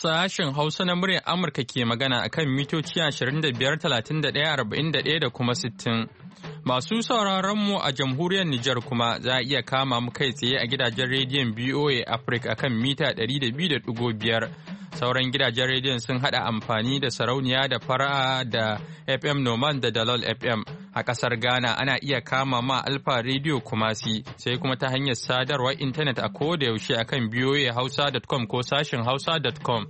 Sashen Hausa na muryar Amurka ke magana akan mitoci 25,31,41 da kuma 60. Masu sauraron mu a jamhuriyar Nijar kuma za a iya kama mu kai tsaye a gidajen rediyon BOA Africa akan mita 200.5. Sauran gidajen rediyon sun hada amfani da sarauniya da fara'a da FM Noman da Dalol FM. A kasar Ghana ana iya kama ma Alfa Radio Kumasi sai kuma ta hanyar sadarwar intanet a koda yaushe akan boahausa.com ko sashin hausa.com.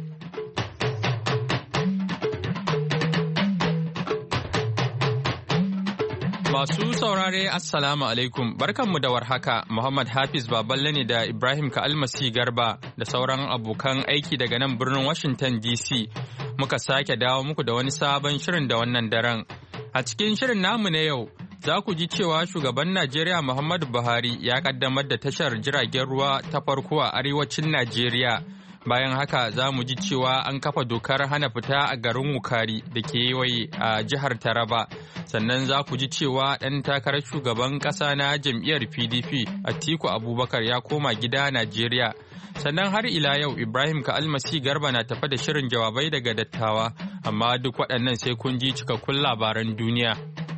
Masu saurare Assalamu alaikum barkanmu da warhaka Muhammad Hafiz Baballe ne da Ibrahim Ka'almasi Garba da sauran abokan aiki daga nan birnin Washington DC muka sake dawo muku da wani sabon shirin da wannan daren. A cikin shirin namu na yau za ku ji cewa shugaban Najeriya Muhammadu Buhari ya kaddamar da tashar jiragen ruwa ta farko a arewacin Najeriya. Bayan haka za mu ji cewa an kafa dokar hana fita a garin Wukari da ke kewaye a jihar Taraba. Sannan za ku ji cewa ɗan takarar shugaban ƙasa na jam'iyyar PDP Atiku Abubakar ya koma gida Najeriya. Sannan har ila yau Ibrahim Ka'almasi Garba na tafa da shirin jawabai daga dattawa, amma duk waɗannan sai kun ji cikakkun labaran duniya.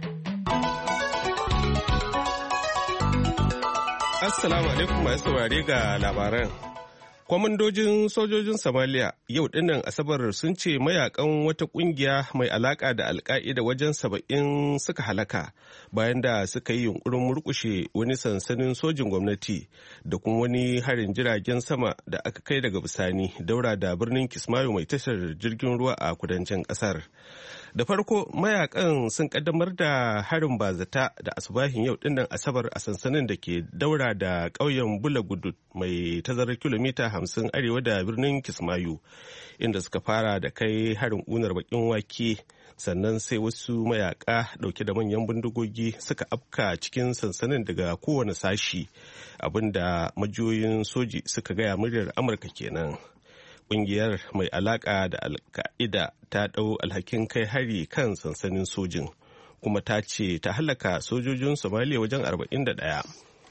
Assalamu alaikum masu saurare ga labaran. Kwamandojin sojojin Somalia yau dinnan Asabar sun ce mayakan wata kungiya mai alaka da Alka'ida wajen 70 suka halaka bayan da suka yi yunkurin murkushe wani sansanin sojin gwamnati da kuma wani harin jiragen sama da aka kai daga bisani daura da birnin Kismayo mai tashar jirgin ruwa a kudancin kasar. Da farko mayakan sun kaddamar da harin bazata da asubahin yau dinnan Asabar a sansanin da ke daura da ƙauyen Bulagudud mai tazarar kilomita 50 arewa da birnin Kismayo, inda suka fara da kai harin unar bakin wake, sannan sai wasu mayaka dauke da manyan bindigogi suka afka cikin sansanin daga kowane sashi, abinda majiyoyin soji suka gaya muryar Amurka kenan. Ƙungiyar mai alaƙa da Al-Qaida ta ɗau alhakin kai hari kan sansanin sojin, kuma ta ce ta halaka sojojin Somalia wajen 41.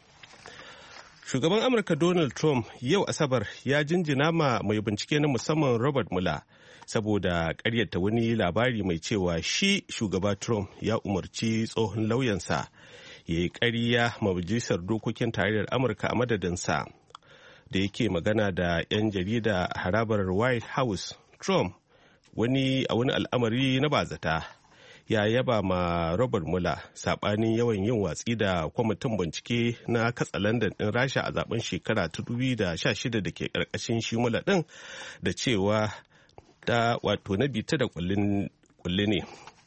Shugaban Amurka Donald Trump yau Asabar ya jinjina ma mai bincike na musamman Robert Mueller saboda ƙaryata wani labari mai cewa shi shugaba Trump ya umarci tsohon lauyansa ya yi ƙarya ma majalisar dokokin tarayyar Amurka a madadinsa. Da yake magana da 'yan jarida a harabar White House, Trump a wani al'amari na bazata ya yaba ma Robert Mueller saɓanin yawan yin watsi da kwamitin bincike na katsalandan ɗin Rasha a zaben shekara ta 2016 da ke ƙarƙashin shi Mueller ɗin da cewa ta wato na bita da kulle ne.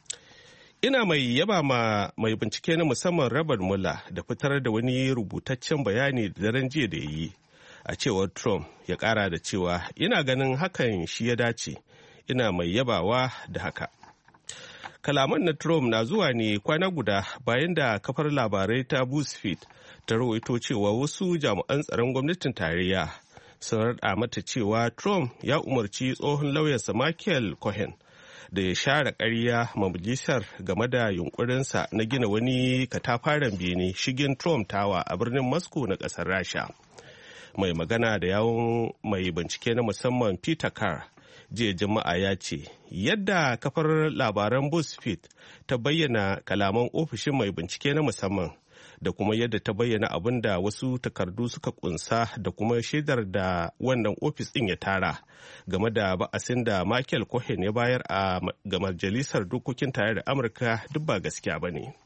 Ina mai yaba ma mai bincike na musamman Robert Mueller da fitar da wani rubutaccen bayani da daren jiya da ya yi. A cewar Trump ya kara da cewa ina ganin hakan shi ya dace, ina mai yabawa da haka. Kalaman na Trump na zuwa ne kwana guda bayan da kafar labarai ta BuzzFeed ta rawaito cewa wasu jami'an tsaron gwamnatin tarayya sun rada mata cewa Trump ya umarci tsohon lauyansa Michael Cohen da ya share ƙarya ma majalisar game da yunkurinsa na gina wani katafaren bene shigin Trump Tower a birnin Moscow na ƙasar Rasha. Mai magana da yawun mai bincike na musamman Peter Carr jiya Juma'a ya ce yadda kafar labaran BuzzFeed ta bayyana kalaman ofishin mai bincike na musamman da kuma yadda ta bayyana abin da wasu takardu suka kunsa da kuma shaidar da wannan ofis ɗin ya tara game da ba'asin da Michael Cohen ya bayar ga majalisar dokokin tare da Amurka duk ba gaskiya ba ne.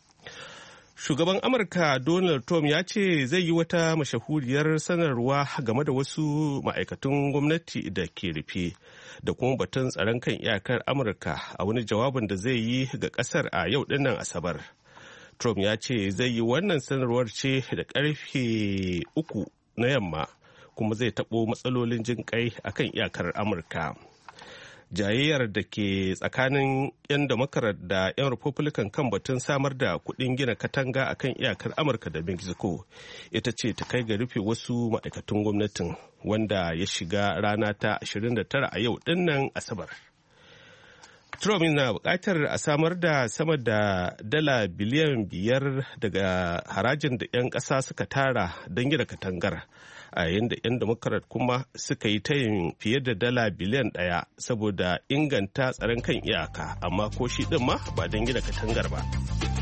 Shugaban Amurka Donald Trump ya ce zai yi wata mashahuriyar sanarwa game da wasu ma'aikatan gwamnati da ke rufe da kuma batun tsaron kan iyakar Amurka a wani jawabin da zai yi ga kasar a yau dinnan Asabar. Trump ya ce zai yi wannan sanarwar ce da karfe 3 na yamma kuma zai taɓo matsalolin jin kai akan iyakar Amurka. Jayayyar da ke tsakanin 'yan Democrat da 'yan Republican kan batun samar da kuɗin gina katanga a kan iyakar Amurka da Mexico ita ce ta kai ga rufe wasu ma'aikatan gwamnatin wanda ya shiga rana ta 29 a yau dinnan Asabar. Trump na buƙatar a samar da sama da dala biliyan 5 daga harajin da 'yan ƙasa suka tara don gina katangar, a yayin da 'yan Democrat kuma suka yi tayin fiye da dala biliyan 1 saboda inganta tsaron kan iyaka, amma ko shi ɗin ma ba don gina katangar ba.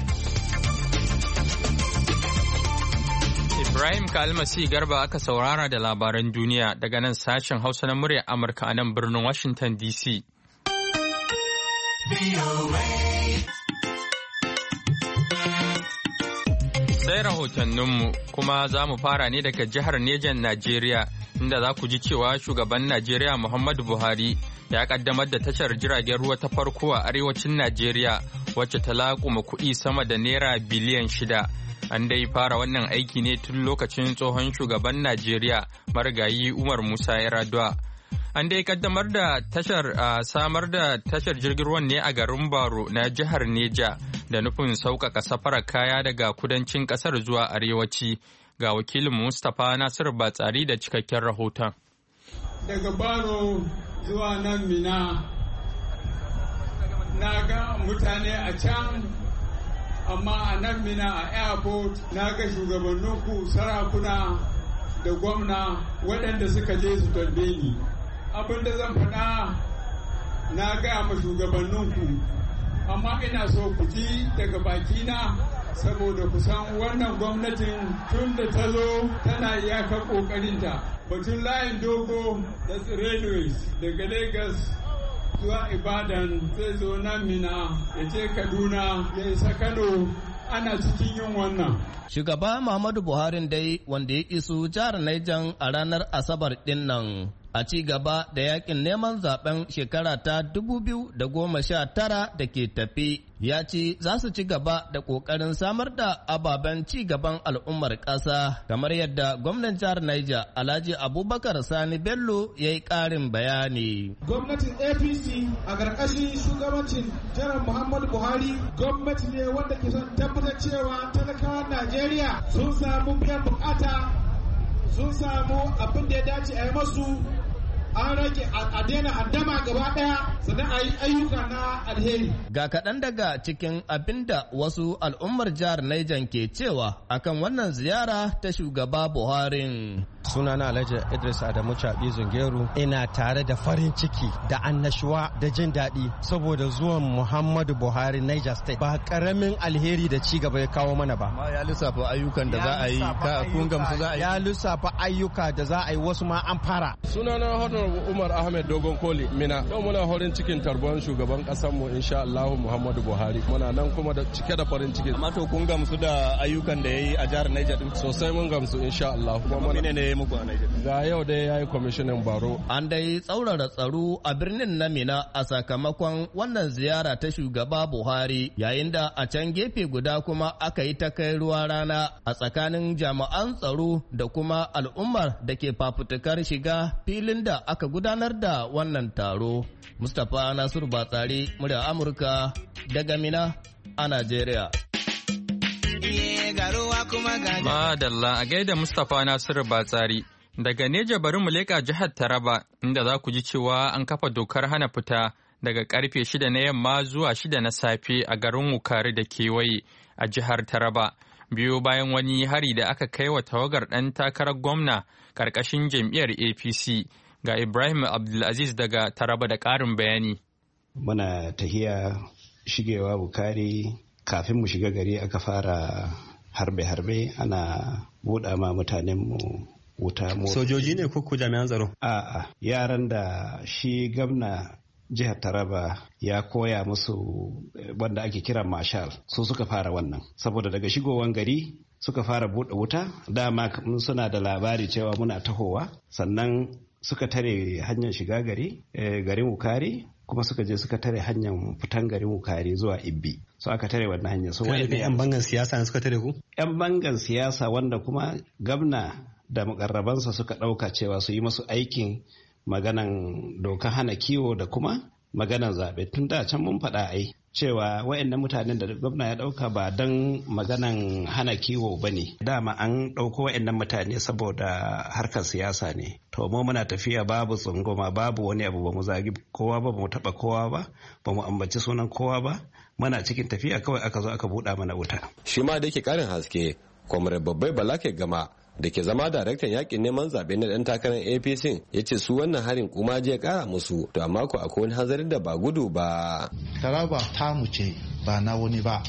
Ibrahim Kalmasi Garba aka saurara da labaran duniya daga nan sashen Hausa na muryar Amurka a nan birnin Washington DC. Sai rahotanninmu kuma za mu fara ne daga jihar Nejan Najeriya, inda za ku ji cewa shugaban Najeriya Muhammadu Buhari ya kaddamar da tashar jiragen ruwa ta farko a arewacin Najeriya wacce ta laƙuma kuɗi sama da naira biliyan 6. An dai fara wannan aiki ne tun lokacin tsohon shugaban Najeriya marigayi Umar Musa Yar'adua. An dai kaddamar da tashar samar da tashar jirgin ruwan ne a garin Baro na jihar Neja da nufin sauƙaƙa safarar kaya daga kudancin ƙasar zuwa arewaci. Ga wakilin Mustapha Nasiru Batsari da cikakken rahoton. Daga Baro zuwa nan Mina na ga mutane a can, amma a nan Mina a airport na ga shugabanninku, sarakuna da gwamna waɗanda suka je su tarbe ni. Abin da zan faɗa na gaya ma shugabanninku, amma ina so ku ji daga bakina, saboda ku san wannan gwamnatin tun da ta zo tana iyakar ƙoƙarinta. Batun layin dogo da railways daga Lagos zuwa Ibadan zai zo nan Mina ya je Kaduna ya isa Kano, ana cikin yin wannan. Shugaba Muhammadu Buhari dai wanda ya iso jihar Niger a ranar Asabar ɗin nan a ci gaba da yakin neman zaben shekara ta 2019 da ke tafi, ya ce za su ci gaba da ƙoƙarin samar da ababen ci gaban al'ummar ƙasa, kamar yadda gwamnan jihar Niger Alhaji Abubakar Sani Bello ya yi ƙarin bayani. Gwamnatin APC a ƙarƙashin shugabancin Janar Muhammadu Buhari gwamnati ne wanda ke son tabbatar cewa talakawan Najeriya sun samu biyan bukata, sun samu abin da ya dace a yi masu, an rage a daina handama gaba daya, sannan a yi ayyuka na alheri. Ga kaɗan daga cikin abin da wasu al'ummar jihar Niger ke cewa akan wannan ziyara ta shugaba Buhari. Sunana Alhaji Idris Adamu Chabi Zungeru, ina tare da farin ciki da annashuwa da jin daɗi saboda zuwan Muhammadu Buhari Niger State. Ba karamin alheri da ci gaba ya kawo mana ba. Ma ya lissafa ayyukan da za a yi, kun gamsu za a yi? Ya lissafa ayyuka da za a yi, wasu ma an fara. Sunana Honorable Umar Ahmed Dogon Koli Mina. Yau muna horin cikin tarbon shugaban ƙasar mu insha Allah Muhammadu Buhari. Muna nan kuma da cike da farin ciki. Amma to kun gamsu da ayyukan da yayi a jihar Niger din? Sosai mun gamsu insha Allah. Kuma ne muku a Niger? Ga yau dai yayi kwamishinan Baro. An dai tsaurara tsaro a birnin na Mina a sakamakon wannan ziyara ta shugaba Buhari, yayin da a can gefe guda kuma aka yi ta kai ruwa rana a tsakanin jami'an tsaro da kuma al'ummar da ke fafutukar shiga filin da aka gudanar da wannan taro. Mustapha Nasiru Batsari, murya Amurka daga Mina a Najeriya. Madalla a gaida Mustapha Nasiru Batsari. Daga Neja bari mu leƙa jihar Taraba, inda za ku ji cewa an kafa dokar hana fita daga karfe 6 na yamma zuwa 6 na safe a garin Wukari da kewaye a jihar Taraba. Biyo bayan wani hari da aka kai wa tawagar ɗan takarar gwamna ƙarƙashin jam'iyyar APC. Ga Ibrahim Abdulaziz daga Taraba da ƙarin bayani. Muna tahiya shigewa Wukari, kafin mu shiga gari aka fara harbe-harbe, ana buɗa ma mutanenmu wuta. Sojoji ne ko jami'an tsaro? A'a, yaran da shi gwamna jihar Taraba ya koya musu wanda ake kira marshal, su suka fara wannan. Saboda daga shigowan gari suka fara buɗe wuta, dama suna da labari cewa muna tahowa, sannan suka tare hanyar shiga garin Wukari, kuma suka je suka tare hanyar fitan garin Wukari zuwa Ibbi. So aka tare wannan hanyar. So wani yan bangan siyasa suka tare ku? Yan bangan siyasa wanda kuma gwamna da mukarrabansa suka ɗauka cewa su yi masu aikin maganan doka hana kiwo da kuma maganan zaɓe. Tun da can mun faɗa cewa wayannan mutanen da gwamna ya dauka ba don maganan hana kiwo ba ne. Dama an dauko wayannan mutane saboda harkar siyasa ne. To mu muna tafiya babu tsunguma, babu wani abu, ba mu zagi kowa ba, ba mu taba kowa ba, ba mu ambaci sunan kowa ba. Muna cikin tafiya kawai aka zo aka buɗa mana wuta. Shi ma da yake karin haske, Comrade Babbai Bala ke gama da ke zama daraktan yakin neman zaɓe na ɗan takarar APC ya ce su wannan harin kuma je kara musu, to amma ko akwai wani hanzarin da ba gudu ba. Taraba tamu ce ba na wani ba,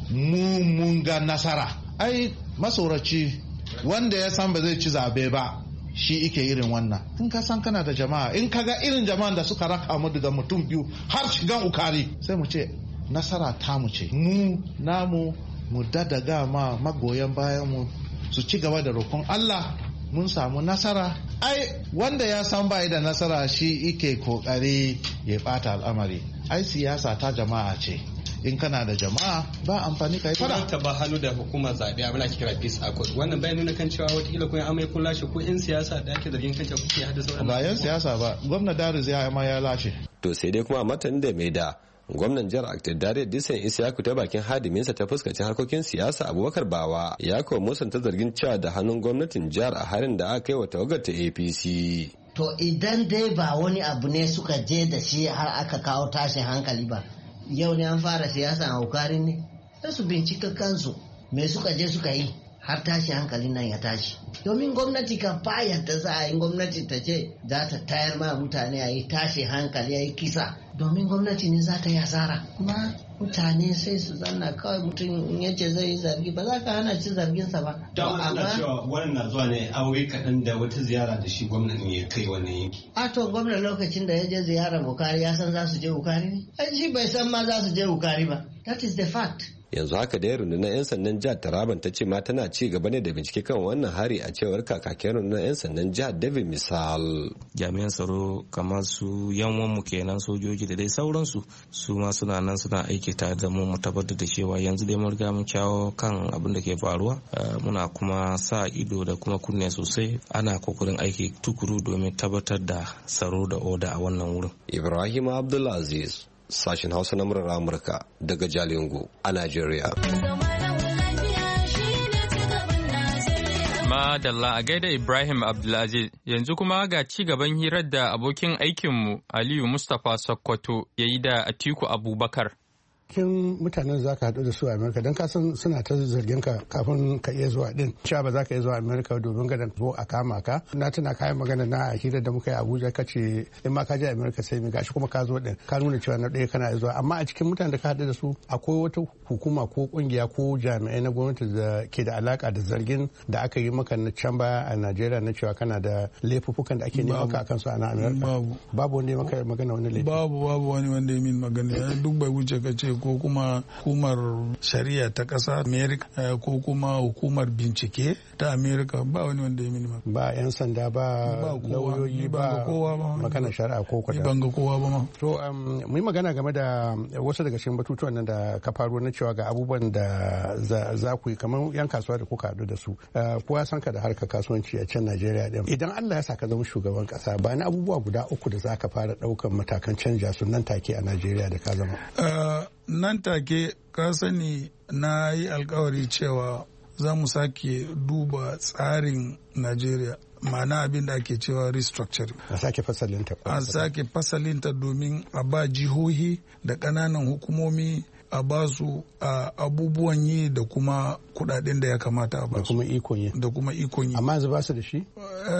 mun ga nasara. Ai masauraci wanda ya san ba zai ci zaɓe ba shi ike irin wannan. In ka san kana da jama'a, in ka ga irin jama'an da suka raka mu daga mutum biyu har shigan ukari, sai mu ce nasara tamu ce. Mu namu mu dadaga ma magoyan bayan mu su ci gaba da roƙon Allah, mun samu nasara. Ai wanda ya san bai da nasara shi ike kokari ya bata al'amari. Ai siyasa ta jama'a ce, in kana da jama'a ba amfani kai fara. Ta ba hannu da hukumar zabe abin da ake kira peace accord, wannan bai nuna kan cewa watakila kun amai kun lashe ko in siyasa da ake zargin kanta kuke haddasa wannan. Ba yan siyasa ba, gwamna Darius ya ma ya lashe. To sai dai kuma matan da mai da gwamnan jihar Aktidare Disan Isiyaku ta bakin hadiminsa ta fuskacin harkokin siyasa Abubakar Bawa ya kawo musanta zargin cewa da hannun gwamnatin jihar a harin da aka kai wa tawagar ta APC. To idan dai ba wani abu ne suka je da shi har aka kawo tashin hankali ba, yau ne an fara siyasa a Ukari ne, sai su bincika kansu me suka je suka yi har tashi hankalin nan ya tashi. Domin gwamnati kan bayar da za a yi, gwamnati ta ce za ta tayar ma mutane a yi tashi hankali, a yi kisa, domin gwamnati ne za ta yi asara. Kuma mutane sai su zanna kawai, mutum in yace zai yi zargi ba za ka hana shi zarginsa ba. Amma cewa wannan na zuwa ne aure kaɗan da wata ziyara da shi gwamnati ya kai wannan yanki. A to gwamnati lokacin da ya je ziyarar Bukari ya san za su je Bukari ne? Ai shi bai san ma za su je Bukari ba. That is the fact. Yanzu haka da rundunar 'yan sandan jihar Taraban ta ce ma tana ci gaba ne da bincike kan wannan hari a cewar kakakin rundunar 'yan sandan jihar David Misal. Jami'an tsaro kamar su yanwanmu kenan sojoji da dai sauransu su ma suna nan suna aiki tare da mu tabbatar da cewa yanzu dai mun riga mun shawo kan abin da ke faruwa, muna kuma sa ido da kuma kunne sosai, ana kokarin aiki tukuru domin tabbatar da tsaro da oda a wannan wurin. Ibrahim Abdulaziz, sashen Hausa na murar Amurka daga Jalingo a Najeriya. Madalla a gaida Ibrahim Abdulaziz, yanzu kuma ga ci gaban hirar da abokin aikinmu Aliyu Mustapha Sokoto ya yi da Atiku Abubakar. cikin mutanen za ka haɗu da su a Amerika don kasan suna ta zargin ka kafin ka iya zuwa din cewa ba za ka iya zuwa Amerika domin gadan zo a kama ka. Na tuna kayan magana na a hirar da muka yi Abuja ka ce in ma ka je Amerika sai mi gashi kuma ka zo din ka nuna cewa na ɗaya kana zuwa, amma a cikin mutanen da ka haɗu da su akwai wata hukuma ko kungiya ko jami'ai na gwamnati da ke da alaka da zargin da aka yi maka na can baya a Najeriya na cewa kana da laifuffukan da ake nema ka akan su a Amerika. Babu wanda ya maka magana wani laifi. Babu wani wanda ya min magana duk bai wuce ka ce ko kuma hukumar shari'a ta ƙasa Amerika ko kuma hukumar bincike ta Amerika, ba wani wanda ya mini magana. Ba 'yan sanda ba lauyoyi ba magana shari'a ko kwata. Ban ga kowa ba ma. To mu yi magana game da wasu daga cikin batutuwan nan da ka faru na cewa ga abubuwan da za ku yi kamar 'yan kasuwa da kuka haɗu da su. Kowa san ka da harkar kasuwanci a can Najeriya din. Idan Allah ya saka zama shugaban ƙasa ba ni abubuwa guda uku da za ka fara ɗaukan matakan canja su nan take a Najeriya da ka zama. Nan take ka sani na yi alkawari cewa za mu sake duba tsarin Najeriya, ma'ana abin da ake cewa restructuring. A sake fasalinta. A sake fasalinta domin a ba jihohi da ƙananan hukumomi a ba su abubuwan yi da kuma kudaden da ya kamata a ba su. Da kuma ikon yi. Amma yanzu ba su da shi?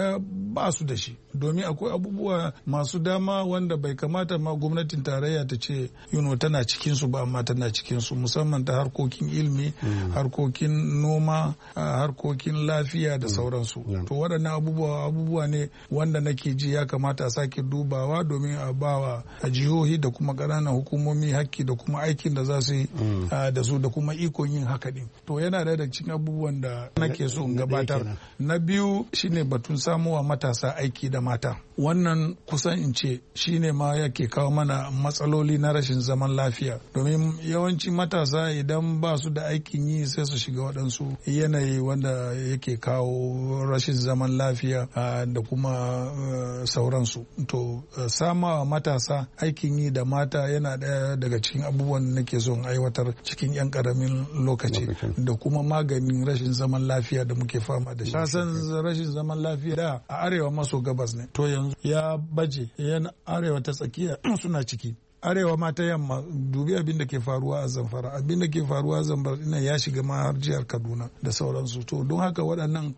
Ba su da shi. Domin akwai abubuwa masu dama wanda bai kamata ma gwamnatin tarayya ta ce tana cikin su ba, amma tana cikin su, musamman ta harkokin ilimi, harkokin noma, harkokin lafiya da sauransu. To waɗannan abubuwa ne wanda nake ji ya kamata a sake dubawa domin a bawa jihohi da kuma ƙananan hukumomi hakki da kuma aikin da za su yi da su da kuma ikon yin haka din. To yana ɗaya da cikin abubuwan da nake so gabatar. Na biyu shine batun samuwa matasa aiki da mata. Wannan kusan in ce shine ma yake kawo mana matsaloli na rashin zaman lafiya. Domin yawanci matasa idan ba su da aikin yi sai su shiga waɗansu yanayi wanda yake kawo rashin zaman lafiya da kuma sauransu. To samawa matasa aikin yi da mata yana ɗaya daga cikin abubuwan da nake son aiwatar cikin 'yan ƙaramin lokaci da kuma maganin rashin zaman lafiya da muke fama da shi. Kasan rashin zaman lafiya da a arewa maso gabas ne, to yanzu ya baje yana arewa ta tsakiya suna ciki. Arewa ma ta yamma, dubi abin da ke faruwa a Zamfara, abin da ke faruwa a Zamfara ina ya shiga ma har jihar Kaduna da sauransu. To don haka waɗannan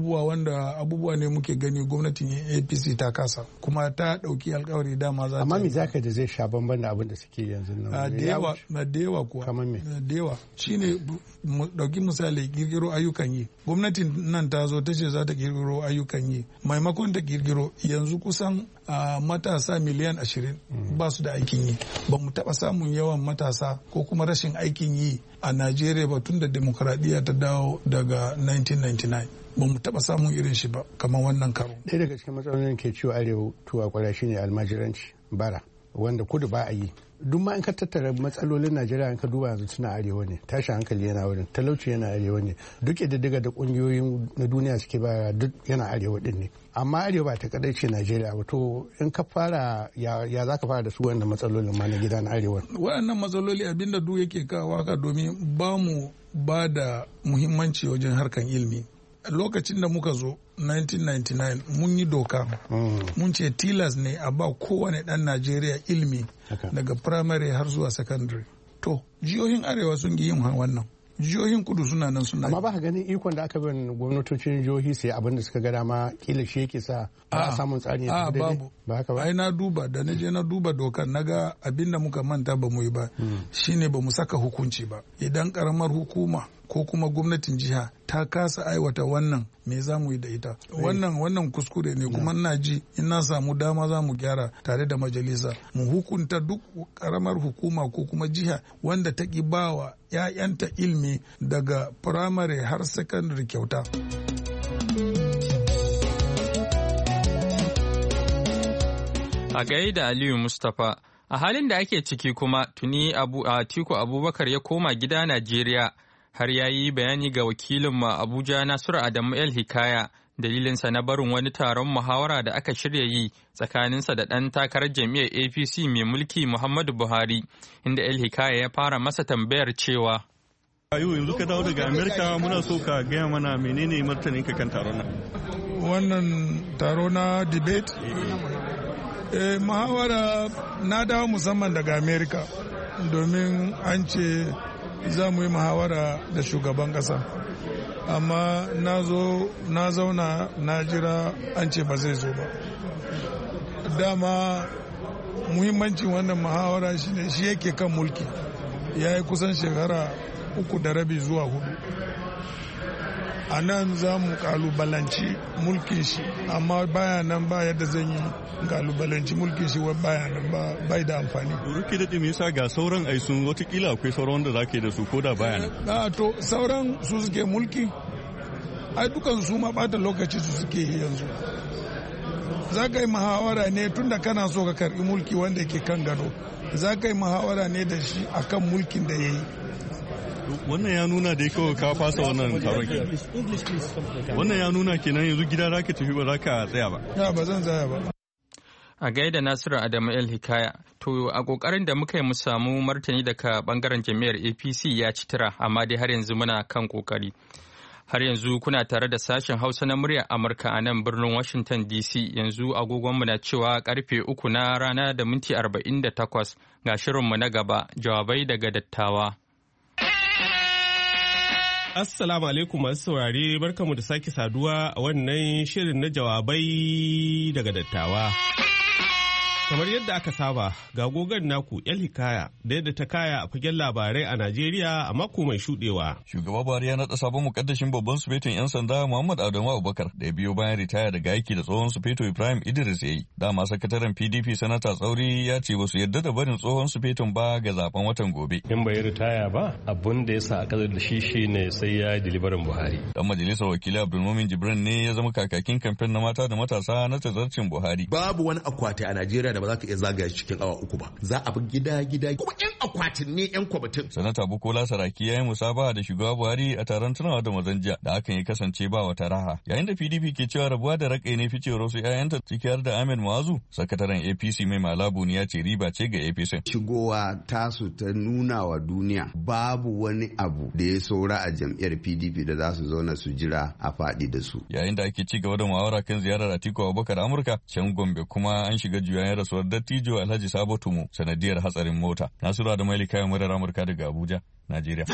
abubuwa ne muke gani gwamnatin APC ta kasa, kuma ta ɗauki alkawari dama za ta. Amma me zaka da zai sha bamban da abin da suke yanzu nan? Da yawa kuwa. Kamar me? Da yawa shine mu ɗauki misali kirkiro ayyukan yi. Gwamnatin nan ta zo ta ce za ta kirkiro ayyukan yi, maimakon ta kirkiro yanzu kusan matasa miliyan 20 ba su da aikin yi. Ba mu taɓa samun yawan matasa ko kuma rashin aikin yi a Najeriya ba tun da demokradiyya ta dawo daga 1999. Ba mu taɓa samun irin shi ba kamar wannan karo. Ɗaya daga cikin matsalolin ke ciwo arewa tuwa kwara shine almajiranci bara, wanda kudu ba a yi. Duk ma in ka tattara matsalolin Najeriya in ka duba yanzu suna arewa ne, tashin hankali yana wurin, talauci yana arewa ne, duk ƙididdiga da ƙungiyoyin na duniya suke baya duk yana arewa din ne. Amma arewa ba ta kadai ce Najeriya ba, to in ka fara ya za ka fara da su wannan matsalolin ma na gida na arewa. Waɗannan matsaloli abinda duk yake kawo haka domin ba mu ba da muhimmanci wajen harkan ilimi. Lokacin da muka zo 1999 mun yi doka mun ce tilas ne a ba kowane ɗan Najeriya ilimi daga primary har zuwa secondary. To jihohin arewa sun yi yin wannan, jihohin kudu suna nan suna. Amma ba ka ganin ikon da aka bin gwamnatocin jihohi sai abin da suka ga dama kila shi yake sa ba a samun tsari a babu ba haka ba. Ai na duba da na je na duba dokar naga abin da muka manta ba mu yi ba shine ba mu saka hukunci ba. Idan karamar hukuma ko kuma gwamnatin jiha ta kasa aiwata wannan me za mu yi da ita. Wannan kuskure ne, kuma ina ji in na samu dama za mu gyara tare da majalisa mu hukunta duk karamar hukuma ko kuma jiha wanda ta ki bawa 'ya'yanta ilimi daga firamare har sakandare kyauta. A gaida Aliyu Mustapha, a halin da ake ciki kuma tuni Atiku Abubakar ya koma gida Najeriya. Har ya yi bayani ga wakilinmu Abuja Nasiru Adamu El Hikaya dalilinsa na barin wani taron muhawara da aka shirya yi tsakaninsa da ɗan takarar jam'iyyar APC mai mulki Muhammadu Buhari, inda El Hikaya ya fara masa tambayar cewa. Yanzu ka dawo daga Amerika, muna so ka gaya mana menene martanin ka kan taron nan. Wannan taro na debate? Muhawara na dawo musamman daga Amerika domin an ce za mu yi muhawara da shugaban kasa, amma na zauna na jira an ce ba zai zo ba. Dama muhimmancin wannan muhawara shine shi yake kan mulki, ya yi kusan shekara 3.5 zuwa 4. A nan za mu kalubalanci mulkin shi, amma baya nan ba yadda zan yi kalubalanci mulkin shi wa baya nan bai da amfani. Ruki da me yasa ga sauran ai sun watakila akwai sauran wanda zaka yi da su ko da baya nan. To sauran su suke mulki, ai dukan su ma bata lokaci su suke yanzu. Za ka yi muhawara ne tunda kana so ka karbi mulki wanda yake kan gado, za ka yi muhawara ne da shi akan mulkin da ya yi. Wannan ya nuna da kawai ka fasa wannan taron kenan. Wannan ya nuna kenan yanzu gida za ka tafi ba za ka tsaya ba. Ba zan tsaya ba. A gaida Nasiru Adamu El Hikaya, to a kokarin da muka yi mu samu martani daga bangaren jami'ar APC ya ci tura, amma dai har yanzu muna kan kokari. Har yanzu kuna tare da sashen Hausa na muryar Amurka a nan birnin Washington DC, yanzu agogonmu na cewa karfe 3 na rana da minti 48 ga shirinmu na gaba, jawabai daga dattawa. Assalamu alaikum masu saurare, barkamu da sake saduwa a wannan shirin na jawabai daga dattawa. Kamar yadda aka saba, ga gogon naku El Hikaya da yadda ta kaya a fagen labarai a Najeriya a mako mai shudewa. Shugaba Buhari ya naɗa sabon mukaddashin babban sufetin 'yan sanda Muhammad Adamu Abubakar da ya biyo bayan ritaya daga aiki da tsohon sufeto Ibrahim Idris ya yi. Dama sakataren PDP Sanata Tsauri ya ce ba su yarda da barin tsohon sufetin ba ga zaben watan gobe. In bai ritaya ba, abun da ya sa a da shi ne sai ya yi dilibarin Buhari. Dan majalisar wakilai Abdulmumin Jibrin ne ya zama kakakin kamfen na mata da matasa na tazarcin Buhari. Babu wani akwati a Najeriya da ba za ka iya zagaya cikin awa 3 ba. Za a bi gida kuma 'yan akwatin ne 'yan kwamitin. Sanata Bukola Saraki ya yi musabaha da shugaba Buhari a taron tunawa da mazanja da hakan ya kasance ba wata raha. Yayin da PDP ke cewa rabuwa da rakai ne ficewar wasu 'ya'yanta ciki har da Ahmed Muazu, sakataren APC mai malabu ne ya ce riba ce ga APC. Shigowa tasu ta nuna wa duniya babu wani abu da ya saura a jam'iyyar PDP da za su zauna su jira a faɗi da su. Yayin da ake ci gaba da muhawara kan ziyarar Atiku Abubakar Amurka, can Gombe kuma an shiga juyayen rasuwar dattijo Alhaji Sabo Tumu sanadiyar hatsarin mota. Nasiru da Maili kayan murar Amurka daga Abuja, Najeriya.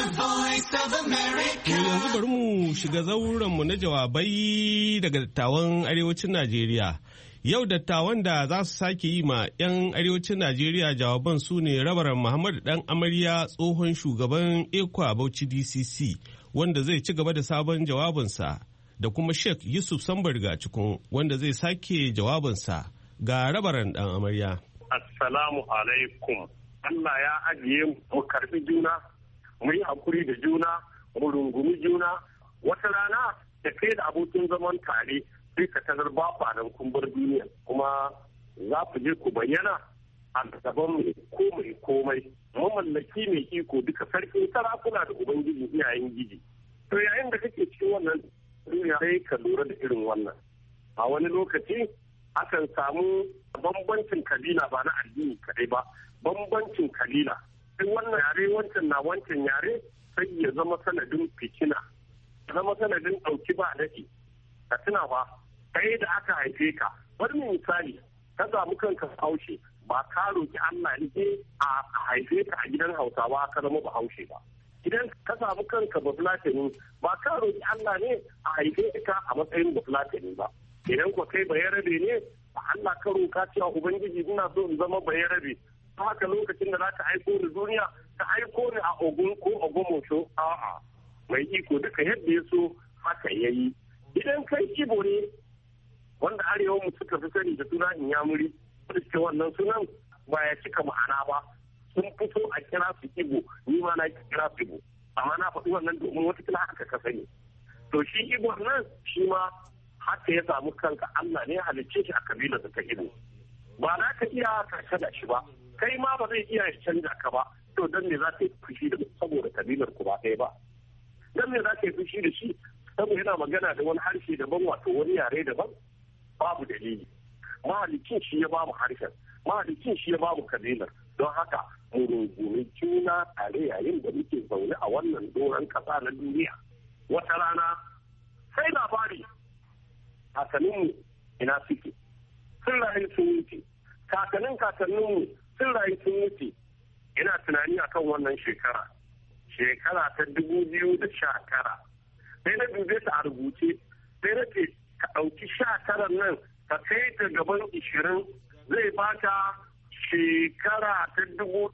Yanzu bari mu shiga zaurenmu na jawabai daga dattawan arewacin Najeriya. Yau dattawan da za su sake yi ma 'yan arewacin Najeriya jawaban su ne Rabaran Muhammad Dan Amarya, tsohon shugaban Ekwa Bauchi DCC, wanda zai ci gaba da sabon jawabinsa, da kuma Sheikh Yusuf Sambarga Cikun, wanda zai sake jawabinsa. Ga Rabaran Dan Amarya. Assalamu alaikum. Allah ya ajiye mu karbi juna, mu yi hakuri da juna, mu rungumi juna. Wata rana da kai da abokin zaman tare sai ka tarar ba kwanan kumbar duniya, kuma za ku je ku bayyana a gaban mai komai. Mamallaki mai iko duka sarkin sarakuna da ubangiji iyayen giji. To yayin da kake cikin wannan duniya sai ka lura da irin wannan. A wani lokaci akan samu bambancin kabila ba na addini kadai ba, bambancin kabila. Sai wannan yare wancan na wancan yare sai ya zama sanadin fitina, ya zama sanadin ɗauki ba daɗi. Ka tuna ba, kai da aka haife ka, bari misali, ka samu kanka Bahaushe, ba ka roki Allah ne a haife ka a gidan Hausawa ka zama Bahaushe ba. Idan ka samu kanka Bafulatani, ba ka roki Allah ne a haife ka a matsayin Bafulatani ba. Idan ko kai bayarabe ne, Allah ka roka cewa Ubangiji ina so in zama bayarabe. Ta haka lokacin da za ka aiko ni duniya, ka aiko ni a Ogun ko Ogomosho, a'a. Mai iko duka yadda ya so haka ya yi. Idan kai Ibo ne, wanda arewa mu suka fi sani da suna Inyamuri, wanda suke wannan sunan ba ya cika ma'ana ba. Sun fito a kira su Ibo, ni ma na kira su Ibo. Amma na faɗi wannan domin wata kila haka ka sani. To shi Ibo nan shi ma haka ya samu kanka, Allah ne halicce shi a kabilar da ta Ibo. Ba za ka iya ka da shi ba, kai ma ba zai iya ya canja ka ba. To dan me za ka yi fushi da saboda kabilar ku ba ɗaya ba? Dan me za ka yi fushi da shi saboda yana magana da wani harshe daban, wato wani yare daban? Babu dalili. Mahalicin shi ya ba mu harshen, mahalicin shi ya ba mu kabilar. Don haka mu rungumi juna tare yayin da muke zaune a wannan doron kasa na duniya. Wata rana sai labari kakanninmu ina suke, sun rayu sun wuce, kakanninmu sun rayu sun wuce. Ina tunani akan wannan shekara ta 2019, sai na dube ta a rubuce, sai na ce ka ɗauki 19 nan ka kai ta gaban 20, zai baka shekara ta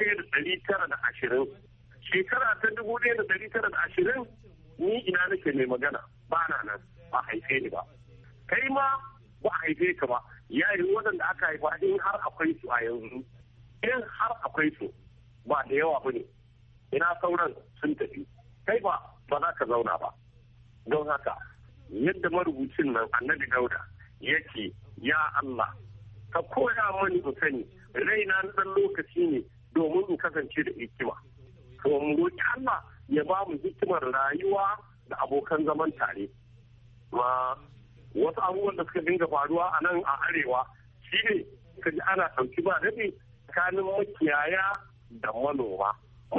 1920. Shekara ta 1920 ni ina nake mai magana, ba na nan, ba haife ni ba. Kai ma ba a haife ka ba, yayin waɗanda aka haifa in har akwai su a yanzu, in har akwai su ba da yawa ba ne, ina sauran sun tafi, kai ba za ka zauna ba. Don haka yadda marubucin nan Annabi Dauda yake, ya Allah ka koya mani in sani, raina na ɗan lokaci ne domin in kasance da hikima. To mu roƙi Allah ya ba mu hikimar rayuwa da abokan zaman tare. Ma wasu abubuwan da suka dinga faruwa a nan a arewa shi ne ka ji ana ɗauki ba daɗi tsakanin makiyaya da manoma.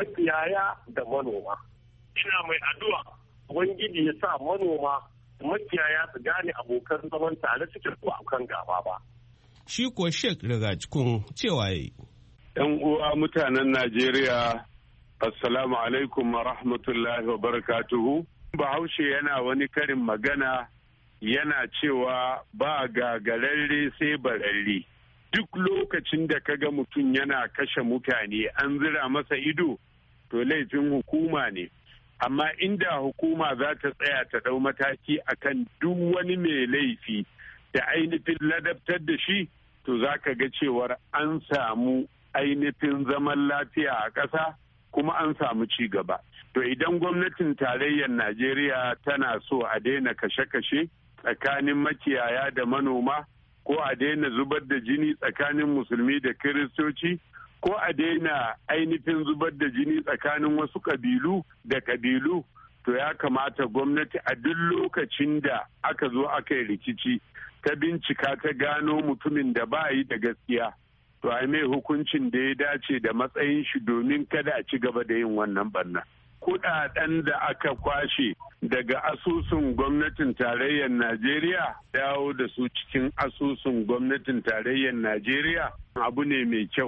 Ina mai addu'a Ubangiji ya sa manoma makiyaya su gane abokan zaman tare suke ko akan gaba ba. Shi ko Sheikh daga cikin cewa yayi. ‘Yan uwa mutanen Najeriya, Assalamu alaikum wa rahmatullahi wa barakatuhu. Bahaushe yana wani karin magana yana cewa ba gagararre sai bararre. duk lokacin da kaga mutum yana kashe mutane an zira masa ido to laifin hukuma ne. Amma inda hukuma za ta tsaya ta ɗau mataki akan duk wani mai laifi da ainihin ladabtar da shi, to za ka ga cewar an samu ainihin zaman lafiya a ƙasa kuma an samu ci gaba. To idan gwamnatin tarayyar Najeriya tana so a daina kashe-kashe tsakanin makiyaya da manoma, ko a daina zubar da jini tsakanin musulmi da kiristoci, ko a daina ainihin zubar da jini tsakanin wasu ƙabilu da ƙabilu, to ya kamata gwamnati a duk lokacin da aka zo aka yi rikici ta bincika ta gano mutumin da ba yi da gaskiya, to a mai hukuncin da ya dace da matsayin shi domin kada a ci gaba da yin wannan barna. Kuɗaɗen da aka kwashe daga asusun gwamnatin tarayyar Najeriya dawo da su cikin asusun gwamnatin tarayyar Najeriya abu ne mai kyau,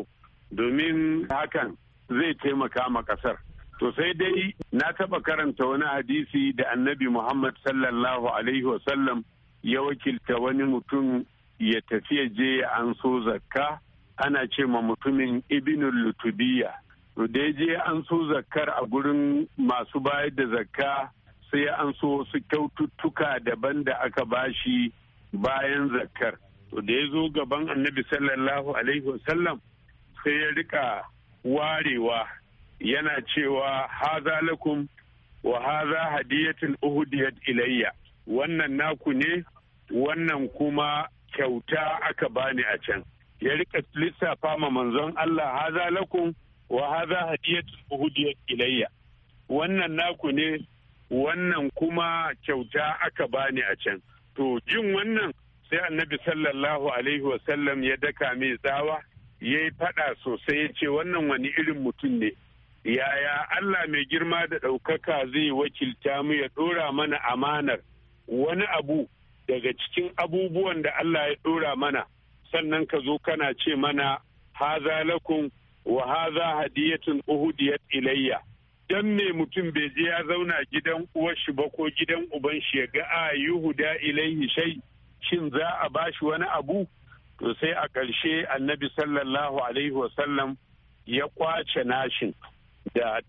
domin hakan zai taimaka ma ƙasar. To sai dai na taɓa karanta wani hadisi da Annabi Muhammad sallallahu alaihi wasallam ya wakilta wani mutum ya tafi je ya anso zakka, ana ce ma mutumin Ibnul Lutubiya. To da ya je an so zakkar a gurin masu bayar da zakka, sai an so wasu kyaututtuka daban da aka bashi bayan zakkar. To da ya zo gaban Annabi sallallahu alaihi wasallam sai ya rika warewa yana cewa haza lakum wa haza hadiyatun uhudiyat ilayya, wannan naku ne, wannan kuma kyauta aka bani a can. Ya rika lissafa ma manzon Allah haza lakum wa haza hadiyatun uhudiyat ilayya, wannan naku ne, wannan kuma kyauta aka bani a can. To jin wannan sai Annabi sallallahu alaihi wasallam ya daka mai tsawa, ya yi faɗa sosai, ya ce wannan wani irin mutum ne, yaya Allah mai girma da ɗaukaka zai wakilta mu ya ɗora mana amanar wani abu daga cikin abubuwan da Allah ya ɗora mana, sannan ka zo kana ce mana haza lakum wa haza hadiyatun uhudiyat ilayya. Dan me mutum bai je ya zauna gidan uwar shi ba ko gidan uban shi ya ga a yuhuda ilaihi shay, shin za a bashi wani abu? To sai a ƙarshe Annabi sallallahu alaihi wasallam ya kwace nashin da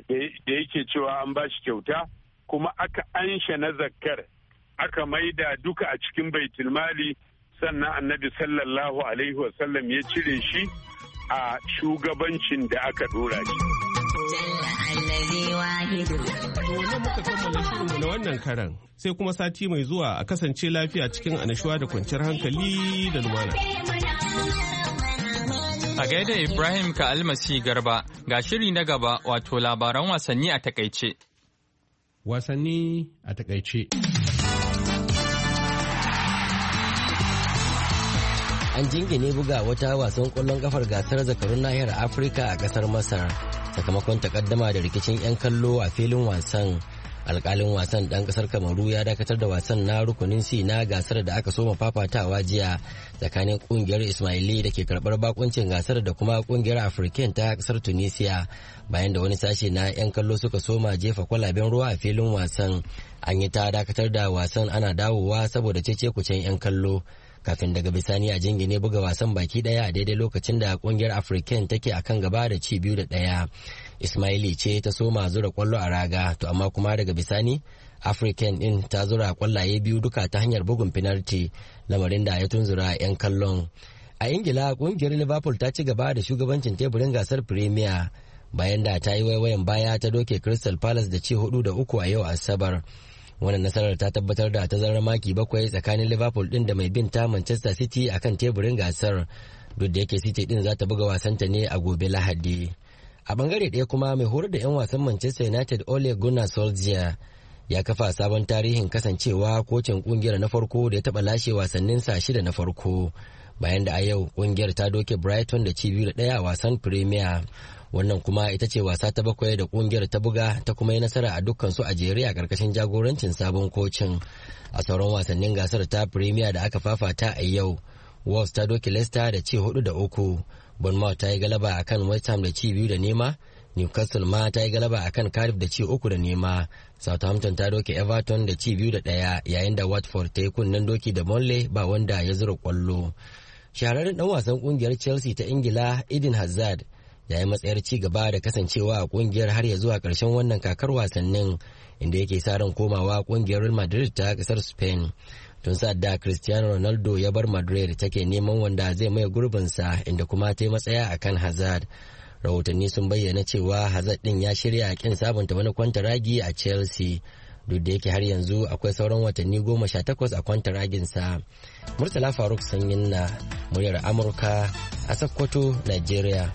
yake cewa an bashi kyauta, kuma aka anshe na zakkar aka maida duka a cikin baitulmali, sannan Annabi sallallahu alaihi wasallam ya cire shi a shugabancin da aka dora shi. Wannan muka kammala shirinmu na wannan karan, sai kuma sati mai zuwa a kasance lafiya cikin annashuwa da kwanciyar hankali da lumana. A gaida Ibrahim ka almasi garba, ga shiri na gaba, wato labaran wasanni a takaice. Wasanni a takaice. An jingine buga wata wasan kwallon kafar gasar zakarun nahiyar Afirka a kasar Masar sakamakon takaddama da rikicin 'yan kallo a filin wasan. Alkalin wasan dan kasar Kamaru ya dakatar da wasan na rukunin C na gasar da aka soma fafatawa jiya tsakanin kungiyar Ismaili da ke karbar bakuncin gasar da kuma kungiyar African ta kasar Tunisia, bayan da wani sashe na 'yan kallo suka soma jefa kwalaben ruwa a filin wasan. An yi ta dakatar da wasan ana dawowa saboda cece-kucen 'yan kallo, kafin daga bisani a jingine buga wasan baki daya a daidai lokacin da kungiyar African take akan gaba da ci 2-1. Ismaili ce ta soma zura kwallo a raga, to amma kuma daga bisani African din ta zura kwallaye biyu duka ta hanyar bugun penalty, lamarin da ya tunzura 'yan kallon. A Ingila kungiyar Liverpool ta ci gaba da shugabancin teburin gasar Premier bayan da ta yi waiwayen baya ta doke Crystal Palace da ci 4-3 a yau Asabar. Wannan nasarar ta tabbatar da tazarar maki 7 tsakanin Liverpool din da mai bin ta Manchester City akan teburin gasar, duk da yake City din za ta buga wasanta ne a gobe Lahadi. A bangare ɗaya kuma mai horar da 'yan wasan Manchester United Ole Gunnar Solskjaer ya kafa sabon tarihin kasancewa kocin kungiyar na farko da ya taɓa lashe wasannin sa 6 na farko, bayan da a yau kungiyar ta doke Brighton da ci 2-1 a wasan Premier. Wannan kuma ita ce wasa ta 7 da kungiyar ta buga ta kuma yi nasara a dukkan su a jere a karkashin jagorancin sabon kocin. A sauran wasannin gasar ta Premier da aka fafata a yau, Wolves ta doke Leicester da ci 4-3, Bournemouth ta yi galaba akan West Ham da ci 2-0, Newcastle ma ta yi galaba akan Cardiff da ci 3-0, Southampton ta doke Everton da ci 2-1, yayin da Watford ta yi kunnen doki da Burnley ba wanda ya zura kwallo. shahararren dan wasan kungiyar Chelsea ta Ingila Eden Hazard ya yi matsayar ci gaba da kasancewa a kungiyar har ya zuwa karshen wannan kakar wasannin, inda yake sa ran komawa kungiyar Real Madrid ta kasar Spain. Tun da Cristiano Ronaldo ya bar Madrid take neman wanda zai maye gurbinsa, inda kuma ta yi matsaya akan Hazard. Rahotanni sun bayyana cewa Hazard din ya shirya kin sabunta wani kwantaragi a Chelsea, duk da yake har yanzu akwai sauran watanni 18 a kwantaraginsa. Murtala Faruk Sanyin na muryar Amurka a Sokoto, Nigeria.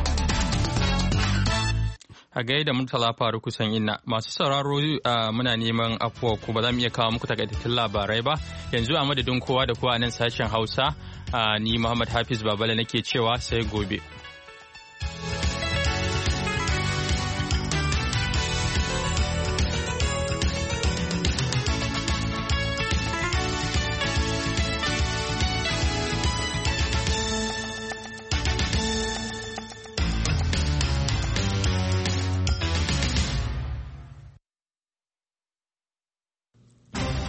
A gaida Murtala Faruk Sanyin na masu sauraro muna neman afuwa ku ba za mu iya kawo muku takaitattun labarai ba. Yanzu a madadin kowa da kowa a nan sashen Hausa, ni Muhammad Hafiz Babala nake cewa sai gobe.